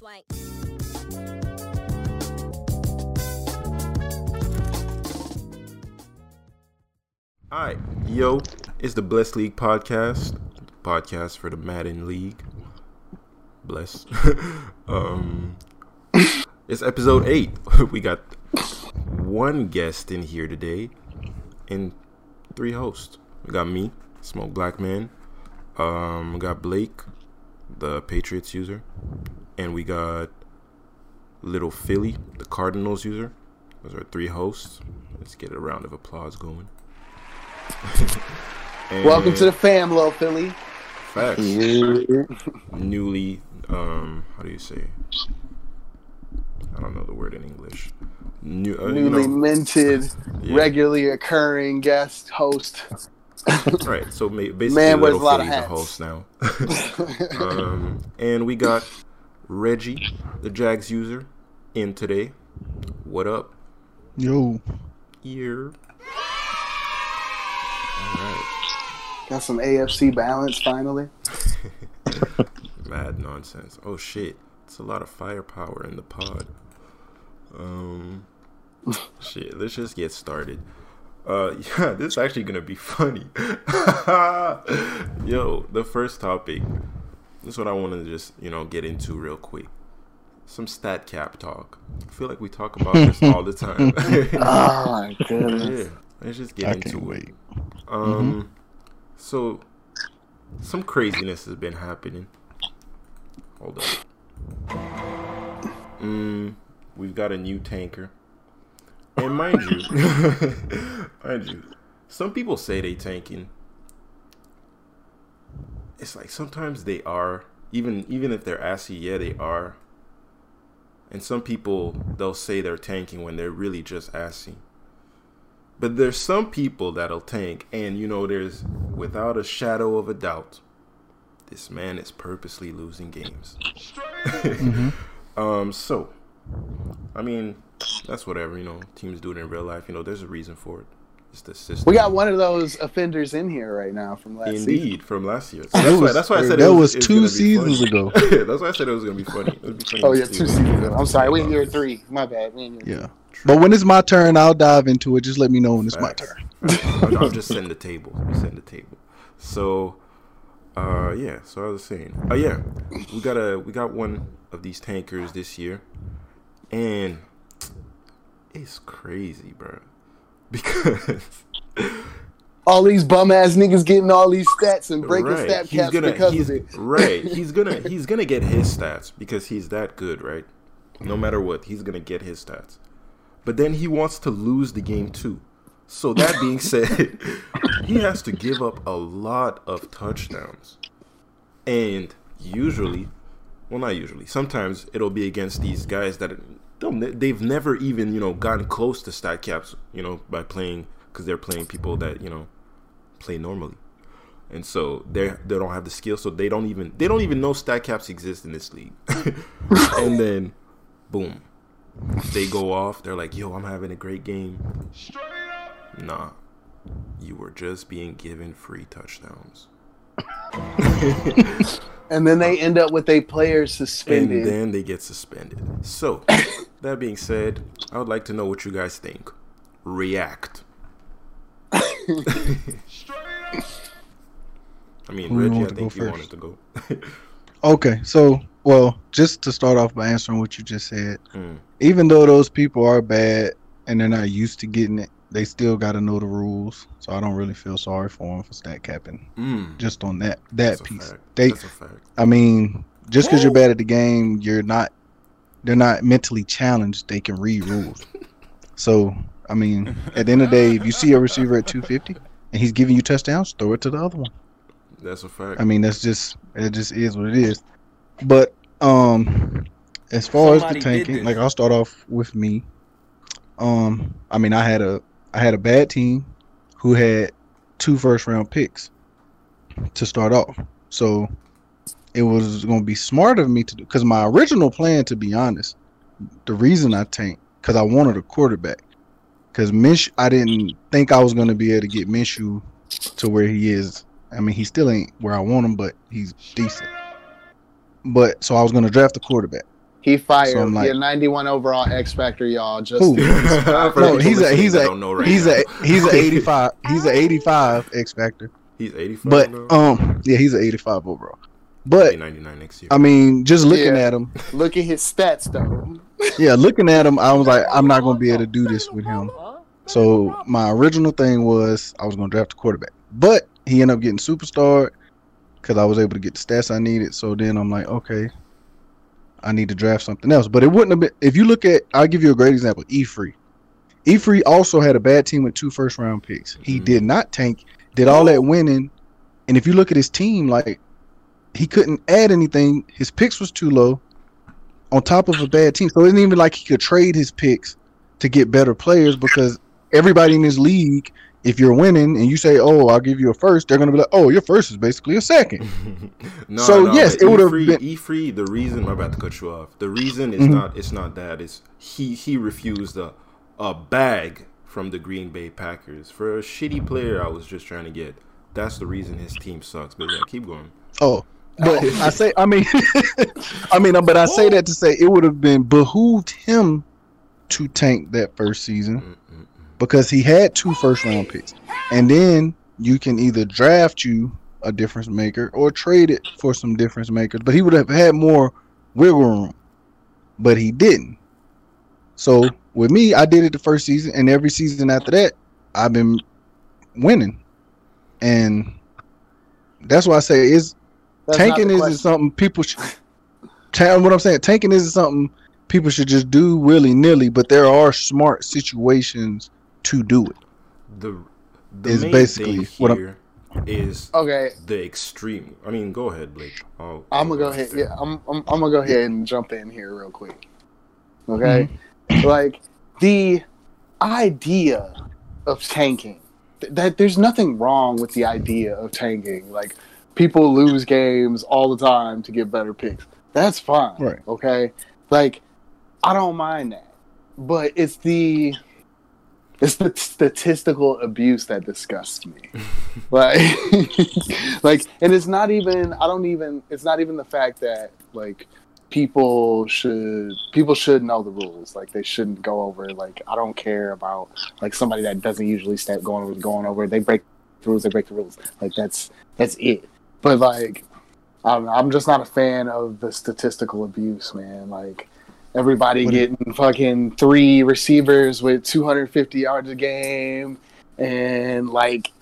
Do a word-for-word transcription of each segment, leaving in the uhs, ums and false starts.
Swank. Alright, yo, it's the Bless League podcast, podcast for the Madden League. Bless. um, it's episode eight. We got one guest in here today and three hosts. We got me, Smoke Black Man. Um, we got Blake, the Patriots user, and we got Little Philly, the Cardinals user. Those are three hosts. Let's get a round of applause going. Welcome to the fam, Lil Philly. Facts. Yeah. Newly, um, how do you say? I don't know the word in English. New, uh, Newly you know, minted, yeah. regularly occurring guest host. Right, so basically, Man wears Little a lot of Philly's a hats. host now. um, and we got Reggie, the Jags user, in today. What up? Yo. Here. All right. Got some A F C balance finally. Mad nonsense. Oh shit, it's a lot of firepower in the pod. Um, shit. Let's just get started. Uh, yeah, this is actually gonna be funny. Yo, the first topic. This is what I want to just you know get into real quick. Some stat cap talk. I feel like we talk about this all the time. Oh my goodness. Yeah, let's just get I into can't it. wait. Um, so some craziness has been happening. Hold up. Mm, we've got a new tanker, and mind you, mind you, some people say they tanking. It's like sometimes they are, even even if they're assy, yeah, they are. And some people they'll say they're tanking when they're really just assy. But there's some people that'll tank, and you know, there's without a shadow of a doubt, this man is purposely losing games. Mm-hmm. Um, so, I mean, that's whatever, you know, teams do it in real life. You know, there's a reason for it. It's the system. We got one of those offenders in here right now from last Indeed, season. from last year. So That that's, why, was- that's why I said that it was, was it was two gonna be seasons funny. ago. That's why I said it was going to be funny. It would be funny Oh to yeah, see two what seasons. you guys I'm sorry, we in think year about three. My bad. We in year Yeah. it. But when it's my turn, I'll dive into it. Just let me know when it's my Facts. turn. I'll, I'll just send the table. Send the table. So, uh, yeah. So I was saying, oh yeah, we got a we got one of these tankers this year, and it's crazy, bro, because All these bum ass niggas getting all these stats and breaking right, stat he's caps gonna because he's of it. right. He's gonna he's gonna get his stats because he's that good, right? No matter what, he's gonna get his stats. But then he wants to lose the game too. So that being said, he has to give up a lot of touchdowns. And usually, well, not usually, sometimes it'll be against these guys that don't, they've never even, you know, gotten close to stat caps, you know, by playing, because they're playing people that, you know, play normally. And so they they don't have the skill, so they don't even they don't even know stat caps exist in this league. And then, boom, they go off. They're like, "Yo, I'm having a great game." Nah, you were just being given free touchdowns. And then they end up with a player And suspended. then they get suspended. So, that being said, I would like to know what you guys think. React. I mean, Who Reggie, I wants to think go you first? wanted to go. Okay, so, well, just to start off by answering what you just said, Mm. even though those people are bad and they're not used to getting it, they still got to know the rules. So I don't really feel sorry for them for stat capping. Mm. Just on that that That's a piece. fact. They, That's a fact. I mean, just because you're bad at the game, you're not. They're not mentally challenged. They can read rules. So I mean, at the end of the day, if you see a receiver at two fifty and he's giving you touchdowns, throw it to the other one. That's a fact. I mean, that's just it. Just is what it is. But um, as far as Somebody the did tanking, this. like I'll start off with me. Um, I mean, I had a I had a bad team who had two first round picks to start off, so it was going to be smart of me to do, because my original plan, to be honest, the reason I tanked because I wanted a quarterback. Because Minshew, I didn't think I was going to be able to get Minshew to where he is. I mean, he still ain't where I want him, but he's decent. But so I was going to draft a quarterback. He fired. So I'm He like- had ninety-one overall X Factor, y'all. Just Who? For No, people he's a listening he's that a don't know right he's now. a he's a eighty-five. He's a eighty-five X Factor. He's eighty-five But now. um, yeah, he's an eighty-five overall. But ninety-nine next year. I mean, just looking Yeah. at him, look at his stats, though. yeah, looking at him, I was like, I'm not gonna be able to do this with him. So my original thing was I was gonna draft a quarterback, but he ended up getting superstar because I was able to get the stats I needed. So then I'm like, okay, I need to draft something else. But it wouldn't have been. If you look at, I'll give you a great example. E Free, E Free also had a bad team with two first round picks. He Mhm. did not tank, did all that winning, and if you look at his team, like he couldn't add anything. His picks was too low, on top of a bad team. So it isn't even like he could trade his picks to get better players because everybody in this league, if you're winning and you say, "Oh, I'll give you a first," they're gonna be like, "Oh, your first is basically a second." no, So, no, yes, but it would've E-Free- been- E-Free, the reason I'm about to cut you off. The reason is Mhm. not it's not that. It's he he refused a a bag from the Green Bay Packers for a shitty player I was just trying to get. That's the reason his team sucks. But yeah, keep going. Oh, but I say, I mean, I mean, but I say that to say it would have been behooved him to tank that first season Mm-mm-mm. because he had two first round picks, and then you can either draft you a difference maker or trade it for some difference makers. But he would have had more wiggle room, but he didn't. So with me, I did it the first season, and every season after that, I've been winning, and that's why I say is That's not tanking the isn't question. something people should. Ta- what I'm saying, tanking isn't something people should just do willy nilly, but there are smart situations to do it. The the Is main basically thing what I'm- here is Okay, the extreme. I mean, go ahead, Blake. I'll, I'm I'll gonna go ahead. after. Yeah, I'm, I'm. I'm gonna go ahead and jump in here real quick. Okay, like the idea of tanking. th- That there's nothing wrong with the idea of tanking. Like people lose games all the time to get better picks. That's fine. Right. Okay. Like I don't mind that, but it's the it's the statistical abuse that disgusts me. like like and it's not even I don't even it's not even the fact that like people should people should know the rules. Like they shouldn't go over. Like I don't care about like somebody that doesn't usually start going over going over. They break the rules. They break the rules. Like that's that's it. But like I don't know, I'm just not a fan of the statistical abuse, man. Like everybody What- getting fucking three receivers with two hundred fifty yards a game, and like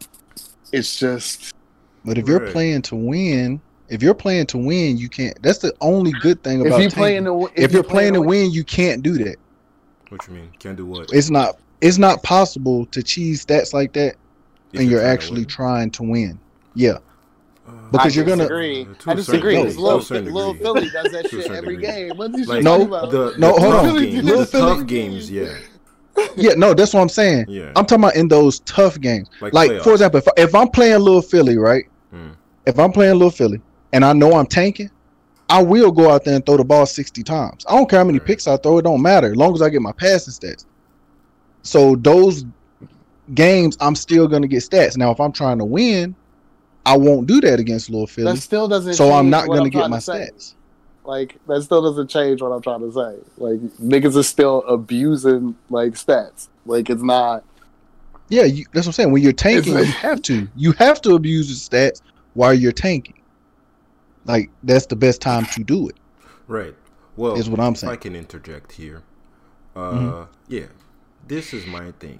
it's just But if you're Right. playing to win, if you're playing to win, you can't. That's the only good thing if about you tanking. playing to If, you're playing to win, you can't do that. What you mean? Can't do what? It's not. It's not possible to cheese stats like that, If and you're trying to actually win? trying to win. Yeah, Uh, because I you're gonna- disagree. To a I certain disagree. degree. Because To a Lil, certain Lil degree. Philly does that To a shit certain every degree. game. What are you Like No, talking about? the, No, the hold tough on. games, Lil the Philly- tough games, yeah, yeah. No, that's what I'm saying. yeah. I'm talking about in those tough games. like, Like playoffs. for example, if, if I'm playing Little Philly, right? Mm. If I'm playing Little Philly and I know I'm tanking, I will go out there and throw the ball sixty times. I don't care how many Right. picks I throw; it don't matter as long as I get my passing stats. So those games, I'm still gonna get stats. Now, if I'm trying to win, I won't do that against Little Philly. That still doesn't. So I'm change not what gonna I'm get trying my to say. stats. Like that still doesn't change what I'm trying to say. Like niggas are still abusing like stats. Like it's not. Yeah, you, that's what I'm saying. When you're tanking, It's- you have to. You have to abuse the stats while you're tanking. Like that's the best time to do it. Right. Well, Is what I'm if saying. I can interject here. Uh, Mhm. yeah, this is my thing.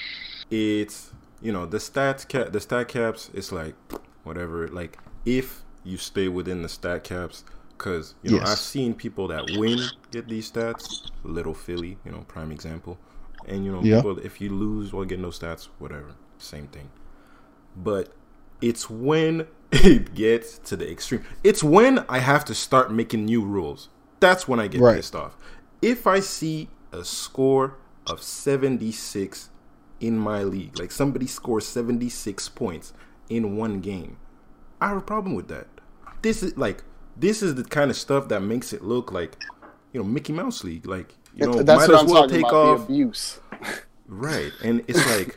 It's you know the stats cap, the stat caps. It's like whatever. Like if you stay within the stat caps, because you know Yes. I've seen people that win get these stats. Little Philly, you know, prime example. And you know, Yeah. people, if you lose or get no stats, whatever, same thing. But it's when it gets to the extreme. It's when I have to start making new rules. That's when I get Right. pissed off. If I see a score of seventy-six in my league, like somebody scores seventy-six points in one game, I have a problem with that. This is like this is the kind of stuff that makes it look like, you know, Mickey Mouse League. Like, you know, That's might what as I'm well talking take about. off. The abuse. Right, and it's like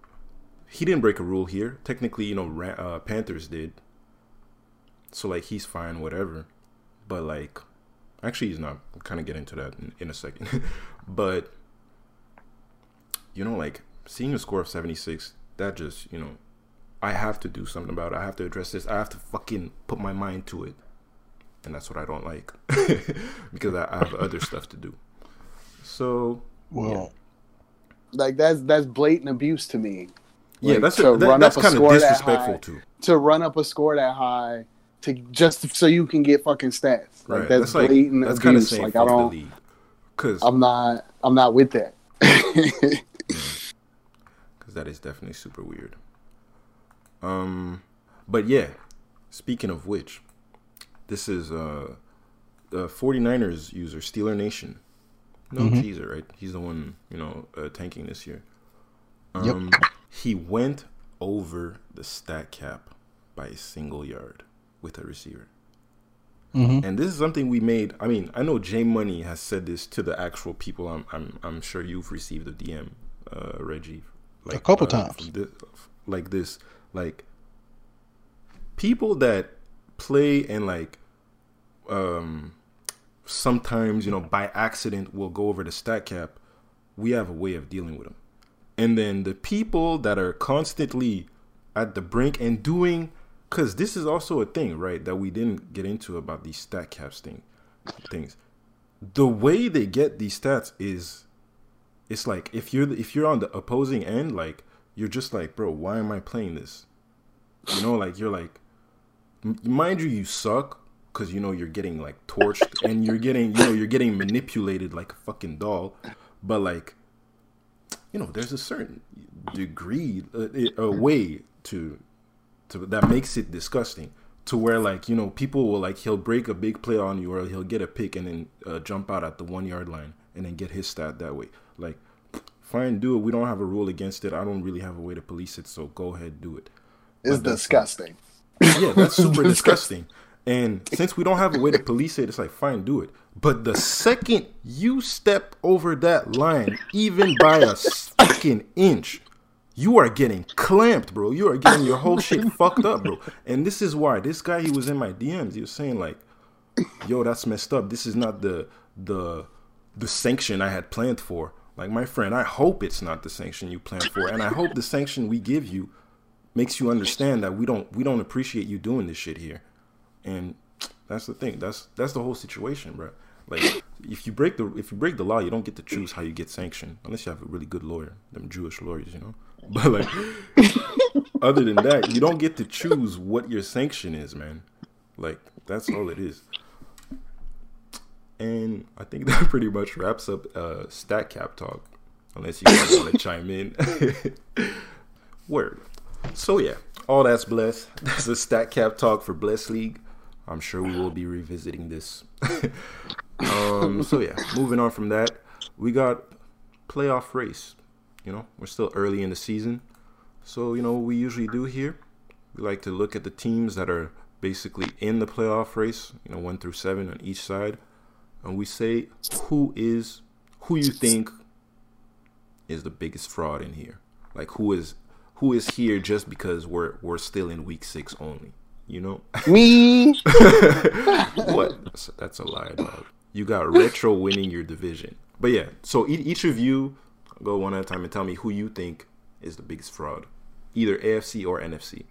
he didn't break a rule here. Technically, you know, Ra- uh, Panthers did. So like he's fine, whatever. But like, Actually, he's not. I'll kind of get into that in, in a second. But, you know, like, seeing a score of seventy-six, that just, you know, I have to do something about it. I have to address this. I have to fucking put my mind to it. And that's what I don't like. Because I, I have other stuff to do. So, Well, yeah. Like that's that's blatant abuse to me. Yeah, Like, that's to a, that, run that's up a kind of score that disrespectful high- too. To run up a score that high to just so you can get fucking stats. Like Right. that's, That's like blatant that's kind of abuse. saying Like I fuck the don't. league. Because I'm not. I'm not with that. that is definitely super weird. Um, but yeah, speaking of which, this is uh the 49ers user Steeler Nation. No Mhm. teaser, right? He's the one, you know, uh, tanking this year. Yep. Um, he went over the stat cap by a single yard with a receiver. hmm And this is something we made. I mean, I know J Money has said this to the actual people. I'm, I'm, I'm sure you've received a D M, uh, Reggie, A couple uh, times. from this, like this, like people that play and like, um, sometimes you know by accident will go over the stat cap. We have a way of dealing with them, and then the people that are constantly at the brink and doing. Because this is also a thing, right, that we didn't get into about these stat caps thing, things. The way they get these stats is, it's like if you're if you're on the opposing end, like you're just like, bro, why am I playing this? You know, like you're like, m- mind you, you suck because you know you're getting like torched and you're getting you know you're getting manipulated like a fucking doll, but like, you know, there's a certain degree, a, a way to. To, that makes it disgusting to where like you know people will like he'll break a big play on you or he'll get a pick and then uh, jump out at the one yard line and then get his stat that way. Like, fine, do it. We don't have a rule against it. I don't really have a way to police it, so go ahead, do it. It's But that's- disgusting. Yeah, that's super disgusting. And since we don't have a way to police it, it's like fine, do it. But the second you step over that line, even by a fucking inch, you are getting clamped, bro. You are getting your whole shit fucked up, bro. And this is why this guy, he was in my D Ms. He was saying like, "Yo, that's messed up. This is not the the the sanction I had planned for." Like, my friend, I hope it's not the sanction you planned for, and I hope the sanction we give you makes you understand that we don't we don't appreciate you doing this shit here. And that's the thing. That's that's the whole situation, bro. Like, if you break the if you break the law, you don't get to choose how you get sanctioned unless you have a really good lawyer, them Jewish lawyers, you know. But like, other than that, you don't get to choose what your sanction is, man. Like, that's all it is. And I think that pretty much wraps up uh, stat cap talk. Unless you guys want to chime in. Word. So yeah, all that's blessed. That's a stat cap talk for Bless League. I'm sure we will be revisiting this. um. So yeah, moving on from that, we got playoff race. You know, we're still early in the season. So, you know, what we usually do here, we like to look at the teams that are basically in the playoff race, you know, one through seven on each side. And we say who is, who you think is the biggest fraud in here. Like, who is, who is here just because we're, we're still in week six only, you know? Me. What? That's, that's a lie, dog. You got Retro winning your division. But yeah, so e- each of you go one at a time and tell me who you think is the biggest fraud, either A F C or N F C.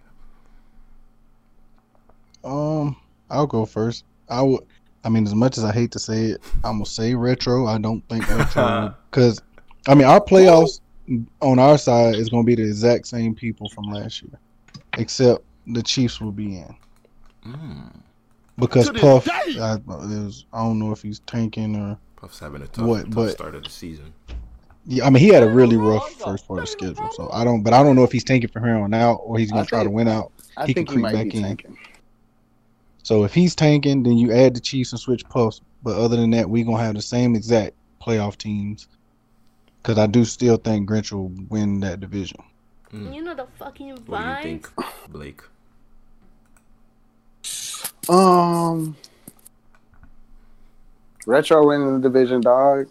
Um, I'll go first. I would. I mean, as much as I hate to say it, I'm gonna say Retro. I don't think Retro because, I mean, our playoffs on our side is gonna be the exact same people from last year, except the Chiefs will be in Mm. because To this Puff. day. I, it was, I don't know if he's tanking or. Puff's having a tough, What, tough but- start of the season. Yeah, I mean, he had a really rough first part of the schedule, so I don't. But I don't know if he's tanking from here on out or he's gonna I try to think- win out. I He think can he creep might back be in. tanking. So if he's tanking, then you add the Chiefs and switch Puffs. But other than that, we gonna have the same exact playoff teams. Because I do still think Grinch will win that division. Mm. You know the fucking What do you vibes. think, Blake? Um, Retro winning the division, dog.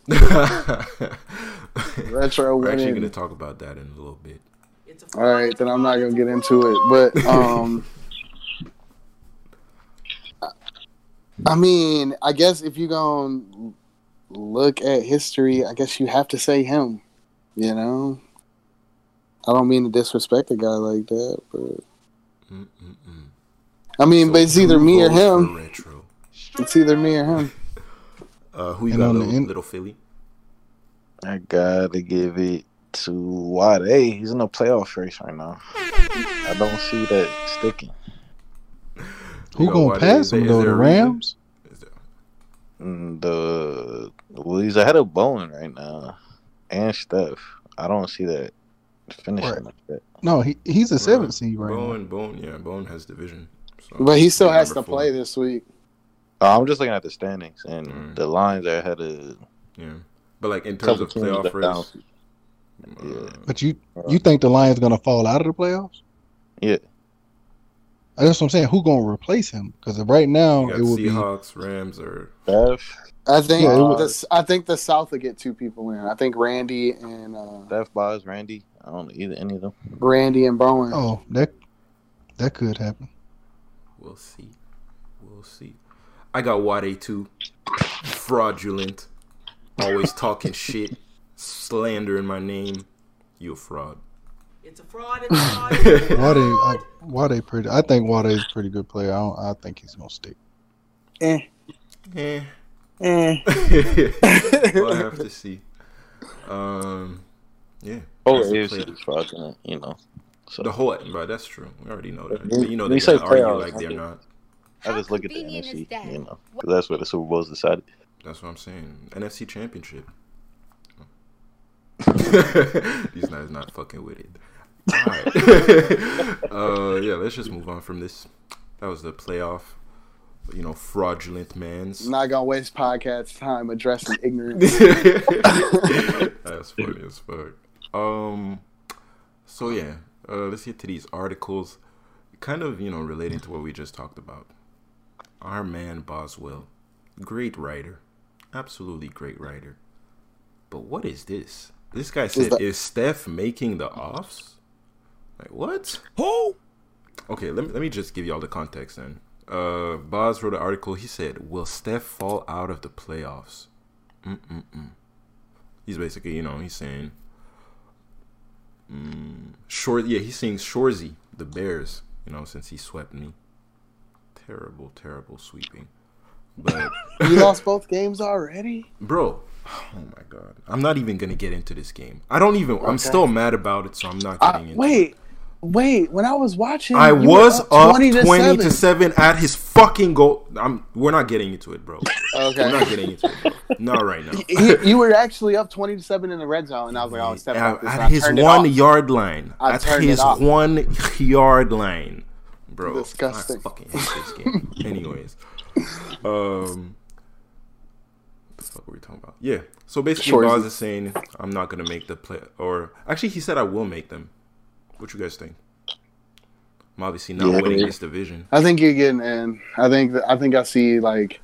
Retro We're actually winning. going to talk about that in a little bit. All right, then I'm not gonna get into it. But um, I mean, I guess if you gonna look at history, I guess you have to say him. You know, I don't mean to disrespect a guy like that, but Mm-mm-mm. I mean, So but it's either who me or votes for him. Retro? It's either me or him. Uh, who you And got, on the little, in- little Philly? I gotta give it to Wade. He's in a playoff race right now. I don't see that sticking. Who You got gonna Wade. pass Is there- him is though? there The a reason? Rams? Is there- Mm, The well, he's ahead of Bowen right now, and Steph. I don't see that finishing Right. like that. No, he he's a Right. seventh seed right Bone, Bone, yeah, Bone has division. So But he still he's has to number four. play this week. Uh, I'm just looking at the standings, and Mm. the Lions are ahead of Yeah, but like in terms couple of teams playoff that down. race, uh, Yeah. now. But you you think the Lions gonna fall out of the playoffs? Yeah. That's what I'm saying. Who gonna replace him? Because right now you got it would be Seahawks, Rams, or Steph, I think Yeah, it was- this, I think the South will get two people in. I think Randy and uh, Steph, Boz, Randy. I don't know either any of them. Randy and Bowen. oh that that could happen. we'll see, we'll see. I got Wade too, fraudulent, always talking shit, slandering my name. You a fraud. It's a fraud. It's a fraud. It's a Wade, fraud. I, Wade pretty. I think Wade's a pretty good player. I don't, I think he's gonna stick. Eh, Eh. eh. We'll have to see. Um, yeah. Oh, That's the A F C play- is fraudulent, you know. So The whole, bro, that's true. We already know that. We- But you know we they say gonna argue playoffs, like they're okay. not. I just look at the N F convenient C, is that? you know, because that's where the Super Bowl is decided. That's what I'm saying. N F C Championship. These guys not fucking with it. Alright. uh, yeah, let's just move on from this. That was the playoff, you know, fraudulent man's. I'm not gonna waste podcast time addressing ignorance. That's funny as fuck. Um, so yeah, uh, let's get to these articles. Kind of, you know, relating to what we just talked about. Our man Boswell, great writer, absolutely great writer. But what is this? This guy said, that- "Is Steph making the offs?" Like what? Who? Okay, let me let me just give y'all the context then. Uh, Boz wrote an article. He said, "Will Steph fall out of the playoffs?" Mm-mm-mm. He's basically, you know, he's saying, mm, short. Yeah, he's saying Shorzy, the Bears. You know, since he swept me, terrible, terrible sweeping. But You lost both games already? bro, oh my god, I'm not even gonna get into this game. I don't even. I'm Okay. still mad about it, so I'm not I, getting into. wait, it. wait. When I was watching, I you was were up twenty to twenty to seven. seven at his fucking goal. I'm. We're not getting into it, bro. Okay. We're not getting into it, bro. Not right now. He- you were actually up twenty to seven in the red zone, and I was like, "Oh, step at, up this." at and I his turned it one off. yard line. I at turned it his off. one yard line, bro. Disgusting. I fucking hate this game. Anyways, um, what the fuck were we talking about? Yeah. So basically, Shorzy. Boz is saying I'm not gonna make the play, or actually, he said I will make them. What you guys think? I'm obviously not Yeah. winning this division. I think you're getting in. I think that, I think I see like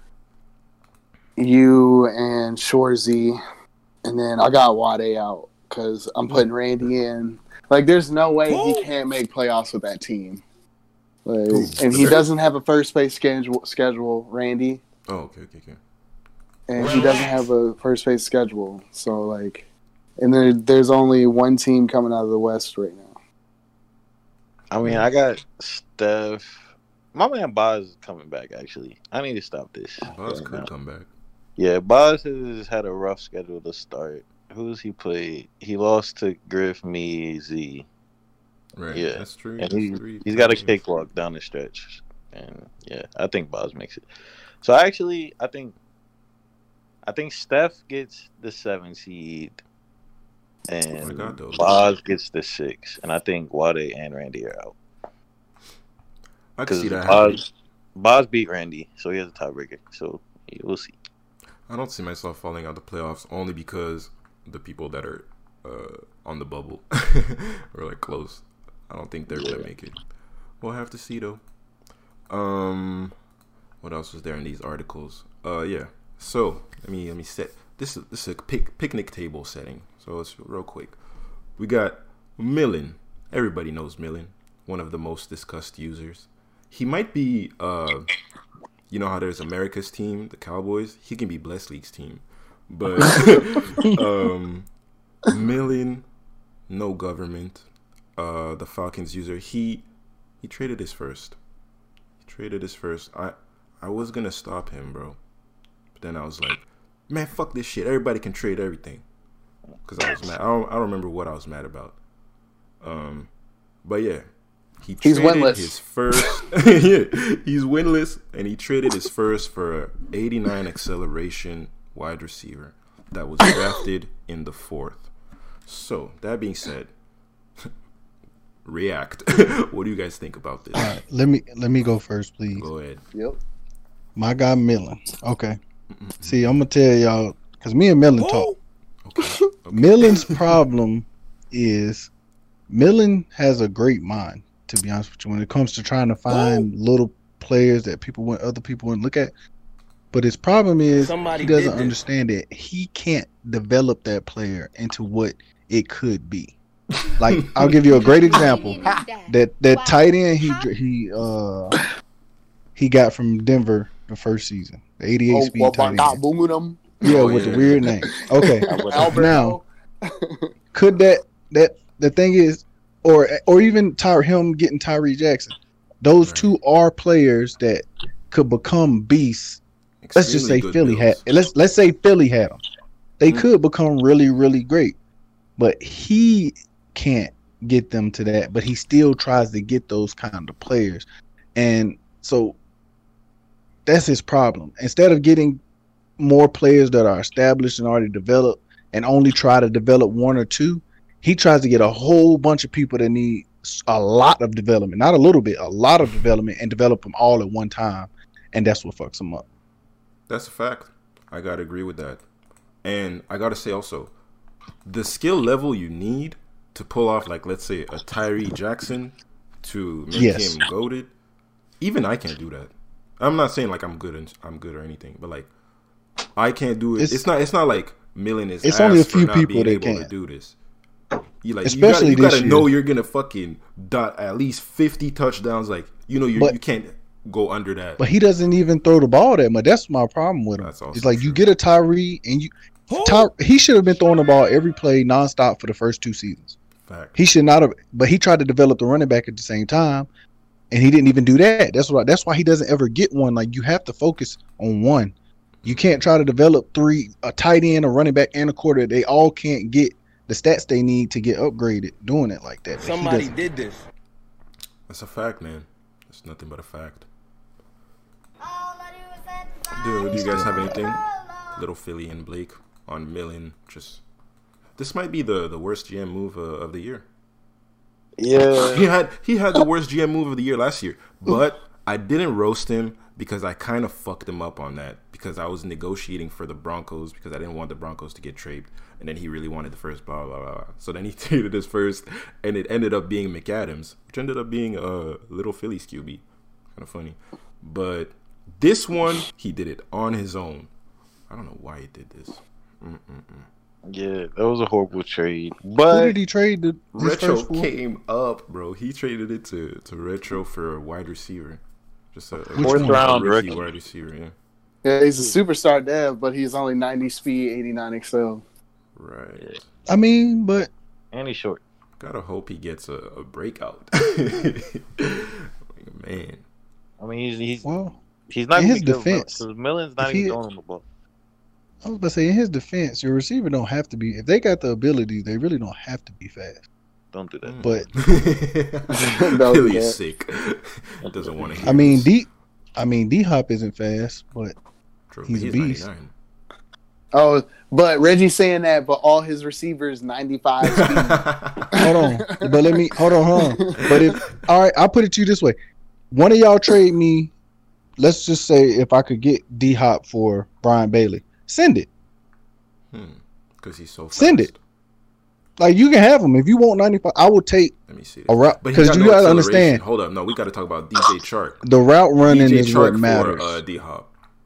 you and Shorzy, and then I got Wade out because I'm putting Randy in. Like, there's no way he can't make playoffs with that team. Like, and he doesn't have a first base schedule. Schedule Randy, Oh, okay, okay, okay. and he doesn't have a first base schedule. So like, and there there's only one team coming out of the West right now. I mean, I got Steph. My man Boz is coming back, actually. I need to stop this. Boz right could now. come back. Yeah, Boz has had a rough schedule to start. Who's he played? He lost to Griff, me, Z. Right. Yeah. That's true. And That's he, three, he's got a three. cakewalk down the stretch. And yeah, I think Boz makes it. So actually, I think I think Steph gets the seven seed. And I got those. Boz gets the six. And I think Wade and Randy are out. I can Because see that happening. Boz, Boz beat Randy, so he has a tiebreaker. So yeah, we'll see. I don't see myself falling out the playoffs only because the people that are uh, on the bubble or like close. I don't think they're Yeah. gonna make it. We'll have to see though. Um, what else was there in these articles? Uh, yeah. So let me let me set this. Is, this is a pic, picnic table setting. So it's real quick. We got Millen. Everybody knows Millen, one of the most discussed users. He might be uh you know how there's America's team, the Cowboys. He can be Bless League's team, but um, Millen, no government. Uh, the Falcons user, he he traded his first. He traded his first. I I was gonna stop him, bro, but then I was like, man, fuck this shit. Everybody can trade everything. Because I was mad. I don't, I don't remember what I was mad about. Um, but yeah, he He's traded winless. his first. Yeah, he's winless, and he traded his first for a eighty-nine acceleration wide receiver that was drafted in the fourth. So that being said, react. What do you guys think about this? All right, let me let me go first, please. Go ahead. Yep. My guy Millen. Okay. See, I'm gonna tell y'all because me and Millen talk. Okay. Okay. Millen's problem is Millen has a great mind, to be honest with you, when it comes to trying to find little players that people want other people wouldn't look at. But his problem is Somebody he doesn't did this. understand that he can't develop that player into what it could be. Like, I'll give you a great example. That that tight end he he uh he got from Denver the first season, the eighty-eight Oh, speed well, tight got end. boom with him. Yeah, Oh, with yeah. the weird name. Okay, Albert now could that that the thing is, or or even Ty, him getting Tyree Jackson, those Right. two are players that could become beasts. Let's just say Extremely good Philly had. builds. Let's let's say Philly had them. They Mhm. could become really really great, but he can't get them to that. But he still tries to get those kind of players, and so that's his problem. Instead of getting more players that are established and already developed, and only try to develop one or two, he tries to get a whole bunch of people that need a lot of development, not a little bit, a lot of development, and develop them all at one time, and that's what fucks him up. That's a fact. I gotta agree with that. And I gotta say also, the skill level you need to pull off, like, let's say, a Tyree Jackson to make Yes. him goated, even I can't do that. I'm not saying like I'm good and I'm good or anything, but like I can't do it. It's, It's- not. It's not like Millen is. it's ass only a for few not people being that able to can. do this. You like Especially you gotta, you this gotta year. know you're gonna fucking dot at least fifty touchdowns. Like you know you But- you can't go under that. But he doesn't even throw the ball that much. That's my problem with him. That's also It's like true. you get a Tyree, and you Ty, he should have been throwing the ball every play nonstop for the first two seasons. Fact. He should not have, but he tried to develop the running back at the same time, and he didn't even do that. That's why. That's why he doesn't ever get one. Like you have to focus on one. You can't try to develop three, a tight end, a running back, and a quarter. They all can't get the stats they need to get upgraded doing it like that. But he Somebody doesn't. did this. That's a fact, man. It's nothing but a fact. Dude, do you guys have anything? Little Philly and Blake on Millen. Just this might be the, the worst G M move uh, of the year. Yeah. He had he had the worst G M move of the year last year, but I didn't roast him because I kind of fucked him up on that because I was negotiating for the Broncos because I didn't want the Broncos to get traded, and then he really wanted the first blah blah blah. So then he traded his first, and it ended up being McAdams, which ended up being a uh, Little Philly's Q B. Kind of funny, but this one he did it on his own. I don't know why he did this. Mm-mm-mm. Yeah, that was a horrible trade. Who But did he trade the his Retro first for? came up, bro. He traded it to, to Retro for a wide receiver. Just a, a Fourth a round rookie rookie. wide receiver, yeah. Yeah, he's a superstar dev, but he's only ninety speed, eighty-nine excel. Right. I mean, but and he's short. Gotta hope he gets a, a breakout. Man. I mean, he's he's well, he's not in gonna his be good defense, because Millen's not if even he- throwing him the ball. I was about to say in his defense, your receiver don't have to be. If they got the ability, they really don't have to be fast. Don't do that. But No, Philly yeah. is sick. Doesn't want to hear I mean, this. D, I mean D Hop isn't fast, but True, he's but a beast. ninety-nine. Oh, but Reggie's saying that, but all his receivers ninety-five speed. hold on. But let me hold on, hold on. But if all right, I'll put it to you this way: one of y'all trade me. Let's just say if I could get D Hop for Brian Bailey, send it. Hmm. Because he's so fast. Send it. Like you can have him if you want ninety-five. I will take Let me see. a route But he because got you no gotta acceleration. understand Hold up. No, we got to talk about D J Chark. the route running D J is Chark what matters. for uh, D Hop.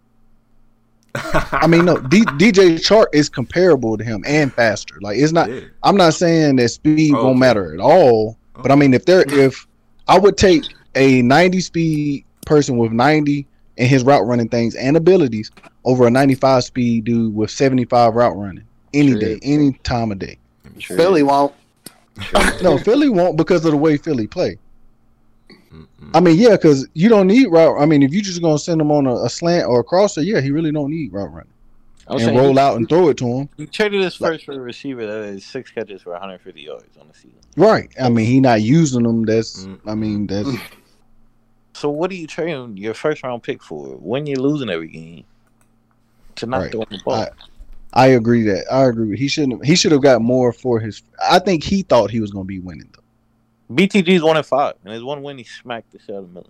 I mean, no, D, DJ Chark is comparable to him and faster. Like it's not. Yeah. I'm not saying that speed Oh, won't okay. matter at all, but I mean, if there, if I would take a ninety speed person with ninety and his route running things and abilities over a ninety-five speed dude with seventy-five route running any True. day, any time of day. True. Philly won't. No, Philly won't because of the way Philly play. Mm-mm. I mean, yeah, because you don't need route. I mean, if you just gonna send him on a, a slant or a crosser, yeah, he really don't need route running I'm and saying roll he, out and throw it to him. he traded his first for a receiver that has six catches for one hundred fifty yards on the season. Right. I mean, he not using them. That's. Mm. I mean, that's. So what are you trading your first round pick for when you're losing every game? To not Right. throw the ball. I, I agree that I agree. He shouldn't. He should have got more for his. I think he thought he was gonna be winning though. B T G's one and five, and his one win he smacked the shit out of Miller.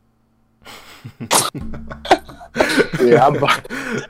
Yeah, I'm, bu-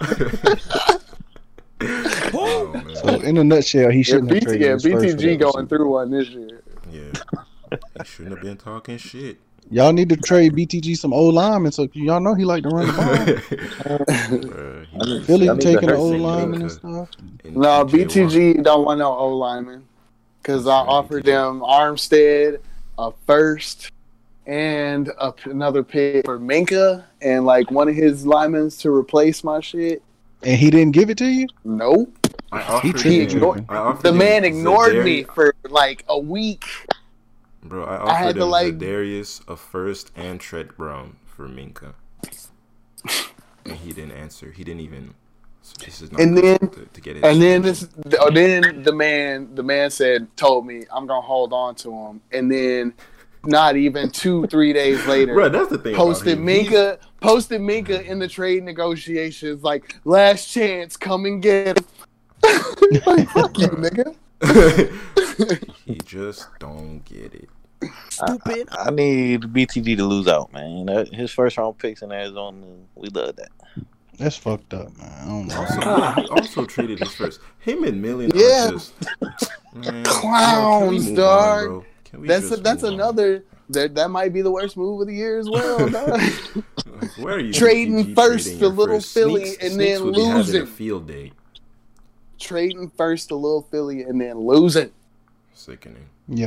Oh, man. So in a nutshell, he yeah, shouldn't have B T, traded yeah, his first for B T G that going receiver. through one this year. Yeah, he shouldn't have been talking shit. Y'all need to trade B T G some old linemen, so y'all know he like to run the ball. Bruh, he- I need- Philly I need taking to the hurt old Saint linemen and Luca stuff. and No, T J B T G Watt. don't want no O lineman because I That's right, offered B T G. them Armstead, a first, and a, another pick for Minka and like one of his linemen to replace my shit. And he didn't give it to you. Nope. I He offered treated him- you. I offered The him man ignored Zadari- me for like a week. Bro, I I offered had to, him like- Darius a first and Trent Brown for Minka, and he didn't answer. He didn't even. So this is not And good then- to, to get it. And then this, oh, then the man, the man said, told me I'm gonna hold on to him, and then not even two, three days later, Bro, that's the thing. posted about him. Minka, posted Minka in the trade negotiations, like last chance, come and get him. Like, fuck you, nigga. He's- he just don't get it. Stupid. I need B T G to lose out, man. That, his first round picks in Arizona, we love that. That's fucked up, man. I don't know. Also, yeah, he also traded his first. Him and Million Yeah. are just man, Clowns, can we move dog. On, bro? Can we That's a, just that's move on? another. That that might be the worst move of the year as well, dog. Like, where are you Trading B T G first trading to your Little first? Philly Sneaks- and Sneaks then would be having losing. a field day. Trading first to Little Philly and then losing. Sickening. Yeah.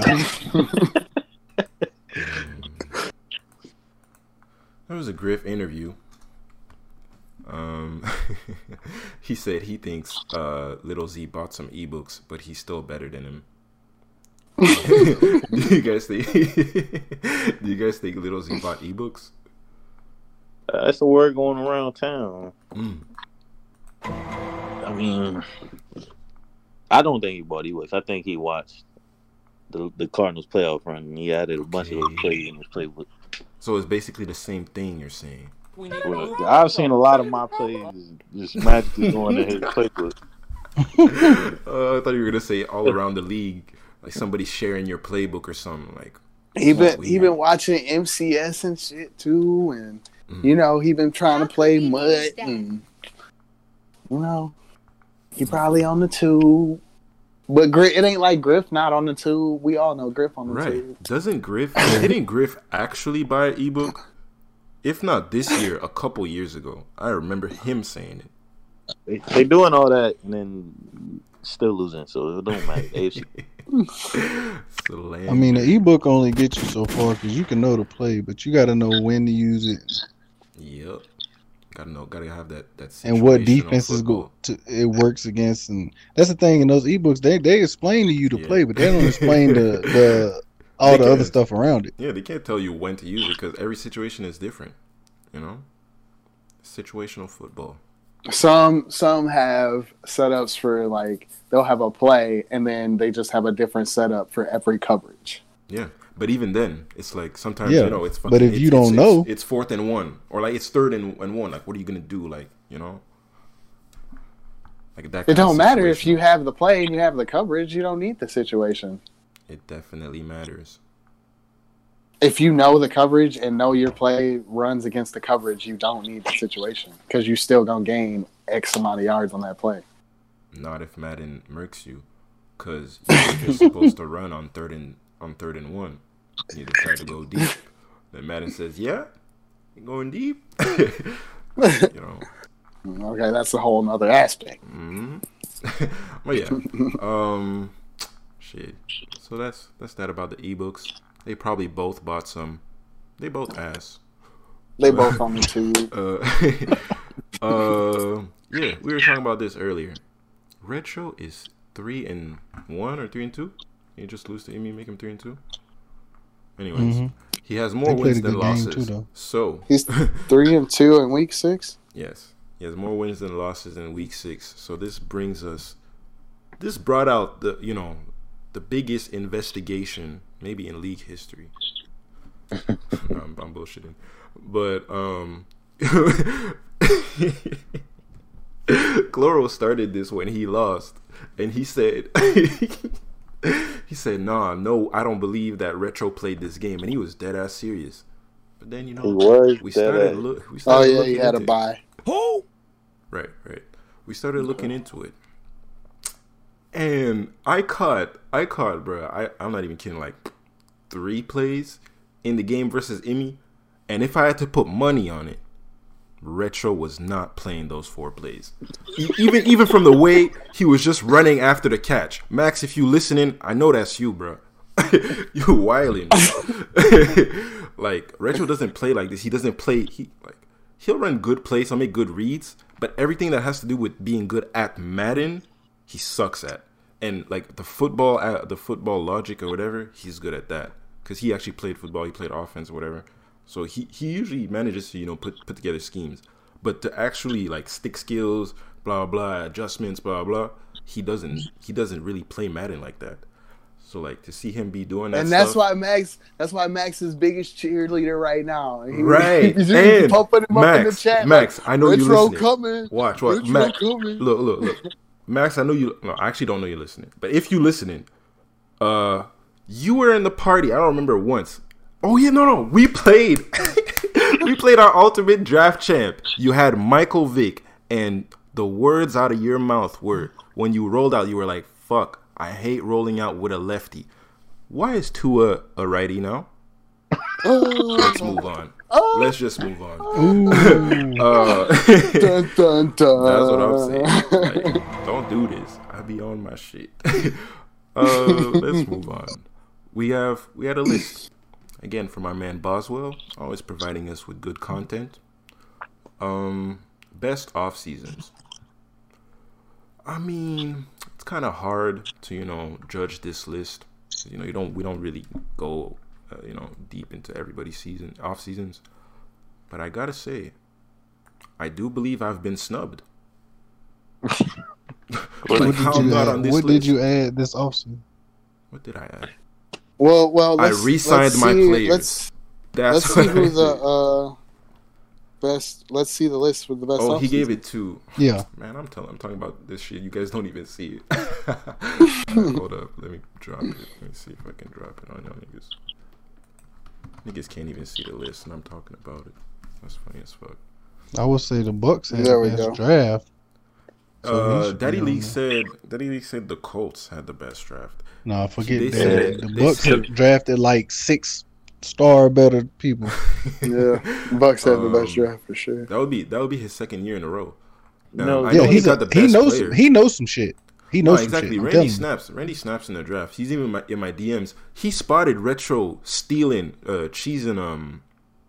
There was a Griff interview. Um, he said he thinks uh, Little Z bought some ebooks, but he's still better than him. Do you guys think? Do you guys think Little Z bought ebooks? Uh, that's the word going around town. Mm. I mean, I don't think he bought ebooks. I think he watched the the Cardinals playoff run, and he added a bunch of those plays in his playbook. So it's basically the same thing you're saying. We need Well, move I've on. seen a lot of my plays just magically going in his playbook. Uh, I thought you were gonna say all around the league, like somebody sharing your playbook or something. Like He been Weird. he been watching M C S and shit too, and Mm. you know he been trying How to play could he mud, use that? and you know he probably on the tube. But Griff, it ain't like Griff not on the tube. We all know Griff on the right? tube. Doesn't Griff? Didn't Griff actually buy an ebook? If not this year, a couple years ago, I remember him saying it. They, they doing all that and then still losing, so it don't matter. They should- Slander. I mean, the ebook only gets you so far because you can know the play, but you got to know when to use it Yep. Gotta know. Gotta have that. That. and what situational defenses go football. to it works against. And that's the thing in those ebooks. They they explain to you the Yeah. play, but they don't explain the the all They the can. other stuff around it. Yeah, they can't tell you when to use it because every situation is different. You know, situational football. Some some have setups for like they'll have a play and then they just have a different setup for every coverage. Yeah, but even then, it's like sometimes Yeah, you know it's. Fucking, but if it's, you don't it's, know- it's, it's fourth and one, or like it's third and, and one. Like, what are you gonna do? Like, you know, like that. It kind of don't matter if you situational. have the play and you have the coverage. You don't need the situation. It definitely matters. If you know the coverage and know your play runs against the coverage, you don't need the situation because you still gonna gain X amount of yards on that play. Not if Madden murks you, because you're just supposed to run on third and on third and one. You decide to go deep. Then Madden says, "Yeah, you're going deep." You know. Okay, that's a whole nother aspect. hmm But yeah, um, shit. So that's that's that about the ebooks. They probably both bought some. They both ass. They both only two. Uh, uh, yeah, we were talking about this earlier. Retro is three and one or three and two. He just lose to Emi, make him three and two. Anyways, Mhm. he has more They played wins a than good game losses. too, though. So He's three and two in week six. yes, he has more wins than losses in week six. So this brings us, this brought out the you know the biggest investigation maybe in league history. No, I'm, I'm bullshitting, but um, Chloro started this when he lost, and he said. He said, "Nah, no, I don't believe that Retro played this game," and he was dead ass serious. But then you know, He was we dead started ass. look. We Oh started yeah, looking he had a into it. bye. Who? Right, right. We started looking into it, and I caught, I caught, bro. I I'm not even kidding. Like three plays in the game versus Emi, and if I had to put money on it, Retro was not playing those four plays. E- even even from the way he was just running after the catch. Max, if you listening, I know that's you, bro. You wilding. Like Retro doesn't play like this. He doesn't play. He like he'll run good plays. He'll make good reads, but everything that has to do with being good at Madden, he sucks at. And like the football, uh, the football logic or whatever, he's good at that because he actually played football. He played offense or whatever. So he, he usually manages to, you know, put put together schemes. But to actually like stick skills, blah blah, adjustments, blah blah, he doesn't he doesn't really play Madden like that. So like to see him be doing that And that's stuff, why Max. That's why Max is biggest cheerleader right now. He, right. He's And pumping him up in the Max, chat. Max, I know you Retro listening. coming. Watch, watch, Retro Max. coming. Look, look, look. Max, I know you. No, I actually don't know you're listening. But if you listening, uh, you were in the party. I don't remember once. Oh yeah, no, no. We played. We played our ultimate draft champ. You had Michael Vick, and the words out of your mouth were when you rolled out. You were like, "Fuck, I hate rolling out with a lefty." Why is Tua a righty now? Let's move on. Let's just move on. Ooh. Uh, Dun, dun, dun. That's what I'm saying. Like, don't do this. I be on my shit. uh, let's move on. We have we had a list again from our man Boswell, always providing us with good content. Um, best off seasons. I mean, it's kind of hard to you know judge this list. You know, you don't we don't really go uh, you know deep into everybody's season off seasons, but I gotta say. I do believe I've been snubbed. Like, What did how you I'm not add? on this What list. did you add this offseason? What did I add? Well, well, I let's, re-signed let's my see, players. Let's That's let's see what who I the did. uh, best. Let's see the list with the best. Oh, he offseason. gave it to. Yeah. Man, I'm telling. I'm talking about this shit. You guys don't even see it. Alright, hold up. Let me drop it. Let me see if I can drop it on y'all niggas. Niggas can't even see the list, and I'm talking about it. That's funny as fuck. I would say the Bucks had There the we best go. draft. So he Uh, should be Daddy on League there. said. Daddy League said the Colts had the best draft. Nah, forget They that. said- the they Bucks said- have drafted like six star better people. Yeah, Bucks had the best Um, draft for sure. That would be that would be his second year in a row. No, Um, I Yeah, know Yeah, he he's got a, the he best knows player. he knows some shit. He No, knows some exactly. shit. I'm Randy telling you. snaps. Randy snaps in the draft. He's even my, in my D Ms. He spotted Retro stealing, uh, cheesing um,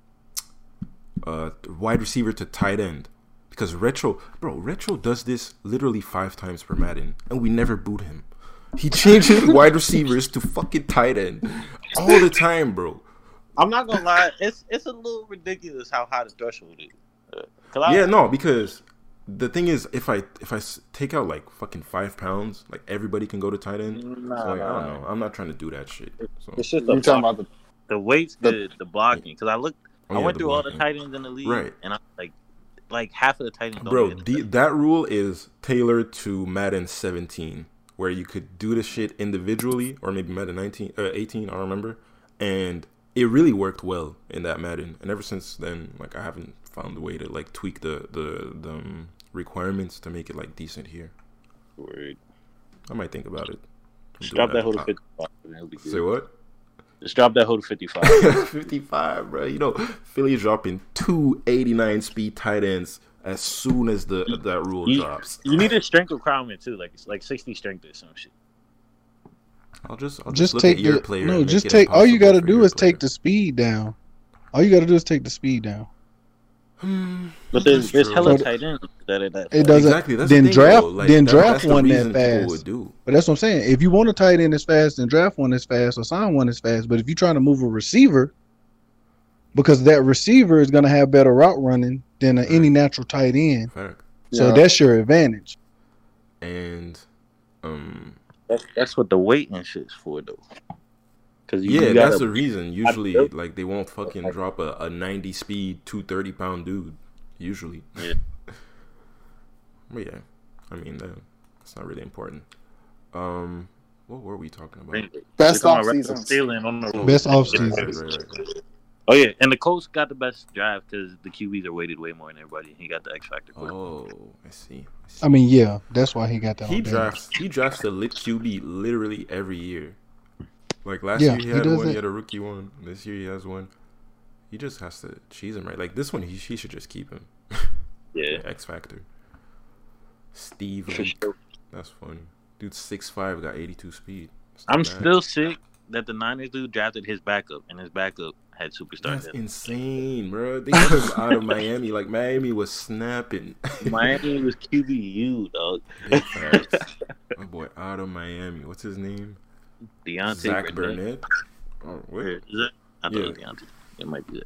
uh, wide receiver to tight end because Retro, bro, Retro does this literally five times per Madden, and we never boot him. He changes wide receivers to fucking tight end all the time, bro. I'm not gonna lie, it's it's a little ridiculous how high the threshold is. Uh, 'cause I- Yeah, no, because the thing is, if I if I s- take out like fucking five pounds, like everybody can go to tight end. Nah, so like, I nah, don't nah. know. I'm not trying to do that shit. So. It's just the, You talking block, about the the weights, the- the the blocking. Because I looked, Oh, I yeah, went the through all the blocking. tight ends in the league, Right. and I like like half of the tight ends. Don't Bro, even the, that rule is tailored to Madden seventeen, where you could do the shit individually, or maybe Madden nineteen, uh, eighteen, I don't remember, and it really worked well in that Madden. And ever since then, like I haven't found a way to like tweak the the, the um, requirements to make it like decent here. Word. I might think about it. I'm Just doing drop that whole to Uh, fifty-five. and it'll be good. Say what? Just drop that whole to fifty-five. fifty-five, bro. You know, Philly's dropping two eighty-nine speed tight ends as soon as the that rule you, drops. you need a strength requirement too, like it's like sixty strength or some shit. I'll just I'll just, Just look take at your the player. no. and make Just it take. All you impossible got to for do your is player. take the speed down. All you got to do is take the speed down. Hmm, But there's, that's there's true. hella So tight ends that are that. It fast. doesn't. Exactly. That's the then thing, draft. though. Like, then that- draft that's the one reason that people fast. would do. But that's what I'm saying. If you want a tight end as fast, then draft one as fast or sign one as fast. But if you're trying to move a receiver, because that receiver is going to have better route running than a, Right. any natural tight end, Fact. so Yeah. that's your advantage. And um, That's, that's what the weight and shit's for, though. Because you, yeah, you gotta, that's the reason. Usually, built- like they won't fucking drop a, a ninety speed, two thirty pound dude. Usually. Yeah. But yeah, I mean that, that's not really important. Um, what were we talking about? Best We're talking about off-season. Russell Stealing on the road. Best Right, offseason. right, right, right. Oh yeah, and the Colts got the best drive because the Q Bs are weighted way more than everybody. He got the X factor. for it. Oh, I see. I see. I mean, yeah, that's why he got that. He on bench. drafts he drafts the lit Q B literally every year. Like last Yeah, year he he had does one, he it. had a rookie one. This year he has one. He just has to cheese him right. Like this one, he he should just keep him. Yeah, X Factor. Steve for Leak. sure. That's funny. Dude, six five, got eighty-two speed. It's not I'm bad. still sick that the Niners dude drafted his backup, and his backup had superstar. That's in it. insane, bro. They got him out of Miami. Like Miami was snapping. Miami was Q B U, dog. Big facts. My boy out of Miami. What's his name? Deontay Zach Burnett. Burnett. Oh, Wait, wait. is it? I thought Yeah. it was Deontay. It might be that.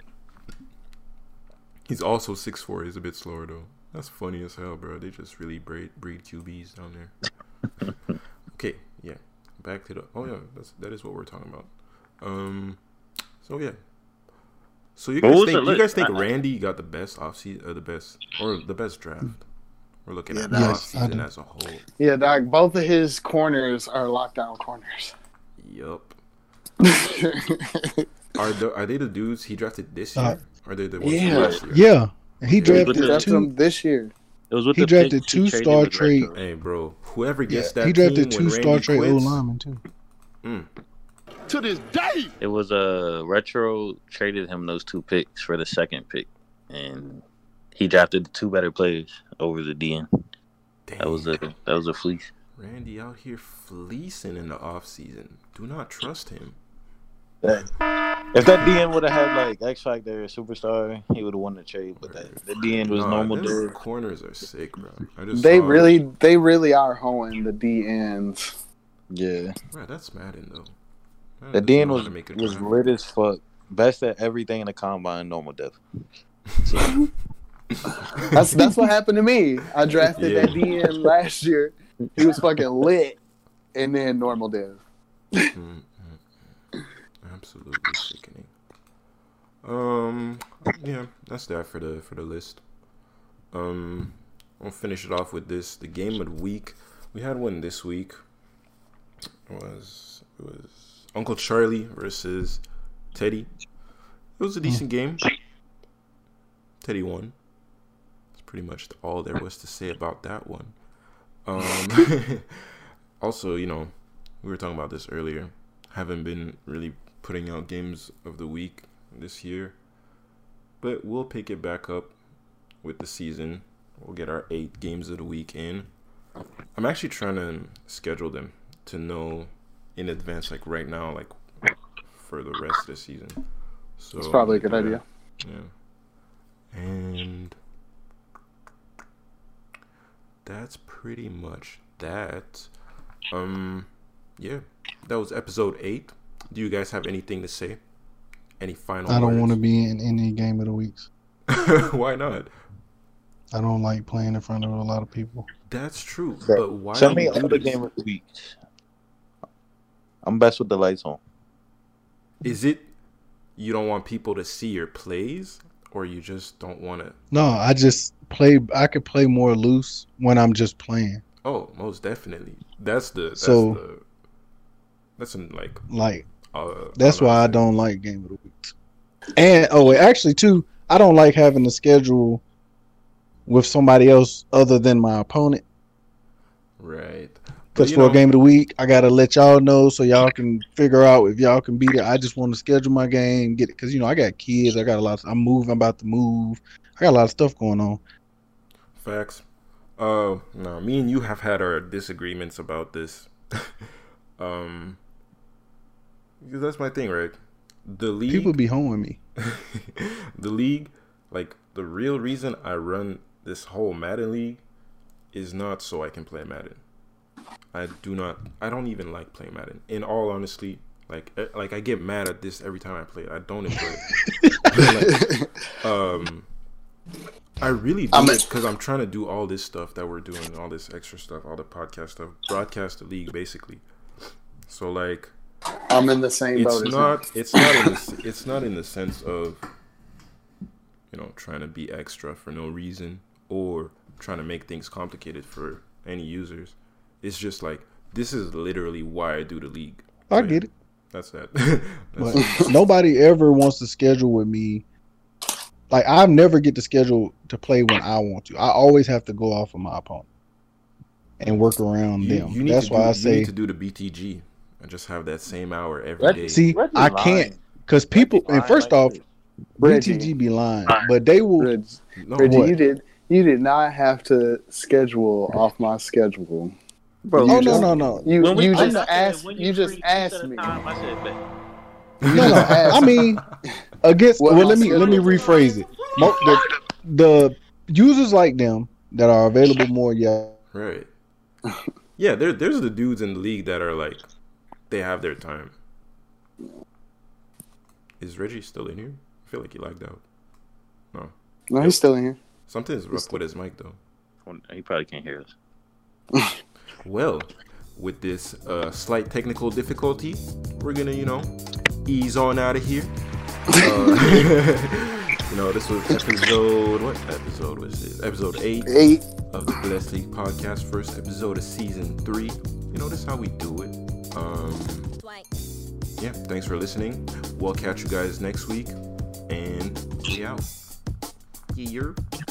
He's also six four. He's a bit slower though. That's funny as hell, bro. They just really breed breed Q Bs down there. Okay, yeah. Back to the. Oh yeah, that's that is what we're talking about. Um. So yeah. So you What guys was think the you guys list? think I- I- Randy got the best offseason or the best or the best draft? We're looking Yeah, at the yes, I offseason do. as a whole. Yeah, dog. Both of his corners are lockdown corners. Yup. Are the, are they the dudes he drafted this Uh, year? Or are they the ones yeah. from last year? Yeah, and he Yeah, drafted but He the- drafted two. him this year. It was with He the drafted pick two traded star with trade- Retro. Hey, bro. Whoever Yeah, gets that he drafted team two when star Randy trade O quits, linemen too. mm, To this day. It was a uh, Retro traded him those two picks for the second pick, and he drafted the two better players over the D N. damn. That was a that was a fleece. Randy out here fleecing in the offseason. Do not trust him. If that D N would have had like X Factor or Superstar, he would have won the trade. But that the D N was Nah, normal. them Dude. corners are sick, bro. I just They saw- really, they really are hoeing the D Ns. Yeah, Bro, that's Madden though. Madden the doesn't D N know how was to make a was draft. lit as fuck. Best at everything in the combine, normal depth. That's that's what happened to me. I drafted Yeah. that D N last year. He was fucking lit, and then normal dev. Mm, mm, mm. Absolutely sickening. Um, yeah, that's that for the for the list. Um, I'll finish it off with this. The game of the week. We had one this week. It was it was Uncle Charlie versus Teddy. It was a decent game. Teddy won. That's pretty much all there was to say about that one. Um, also, you know, we were talking about this earlier. Haven't been really putting out games of the week this year, but we'll pick it back up with the season. We'll get our eight games of the week in. I'm actually trying to schedule them to know in advance, like right now, like for the rest of the season. So It's probably a good yeah, idea. Yeah, and that's pretty much that. Um, yeah, that was episode eight. Do you guys have anything to say? Any final? I don't want to words? be in any game of the weeks. Why not? I don't like playing in front of a lot of people. That's true, Bro, but why? Send do me you all do the this? game of the week. I'm best with the lights on. Is it you don't want people to see your plays, or you just don't want to? No, I just play. I could play more loose when I'm just playing. Oh, most definitely. That's the. That's So- the. That's in like. Like Uh, that's know how why to I say. don't like game of the weeks. And oh, actually, too, I don't like having the schedule with somebody else other than my opponent. Right. But, Because you for know, a game of the week, I gotta let y'all know so y'all can figure out if y'all can beat it. I just want to schedule my game, get it, because you know I got kids. I got a lot. Of, I'm moving. I'm about to move. I got a lot of stuff going on. Facts. Uh, no, me and you have had our disagreements about this. um, because that's my thing, right? The league, People be hoeing me. the league, like the real reason I run this whole Madden league is not so I can play Madden. I do not. I don't even like playing Madden. In all honesty, like like I get mad at this every time I play it. I don't enjoy it. like, um, I really do I'm it because I'm trying to do all this stuff that we're doing, all this extra stuff, all the podcast stuff, broadcast the league basically. So like, I'm in the same it's boat. as not. you. It's not. In the, it's not in the sense of, you know, trying to be extra for no reason or trying to make things complicated for any users. It's just like, this is literally why I do the league. I So, get it. That's that. But That's nobody ever wants to schedule with me. Like, I never get to schedule to play when I want to. I always have to go off of my opponent and work around you, them. you need That's to why do, I you say, need to do the B T G and just have that same hour every Reggie- day. see, Reggie I lying. can't, because people, Reggie and lying first like off, this. Reggie. B T G be lying, but they will. Reg, no, Reggie, what? you did you did not have to schedule off my schedule. Bro, Oh, you no, just, no, no. You When we you played, just I said, asked when you just free, asked set a me. time, I said, bet. You No, just no. asked I mean, against. What Well, my let me let me schedule is. rephrase it. Mo- the, the users like them that are available more, yeah. Right. Yeah, there, there's the dudes in the league that are like, they have their time. Is Reggie still in here? I feel like he lagged out. No. No, he's still in here. Something's rough with his mic, though. He probably can't hear us. Well, with this uh, slight technical difficulty, we're gonna, you know, ease on out of here. Uh, you know, this was episode, what episode was it? Episode eight Eight. of the Blessed League podcast, first episode of season three. You know, this is how we do it. Um, yeah, thanks for listening. We'll catch you guys next week, and we out. Yeah.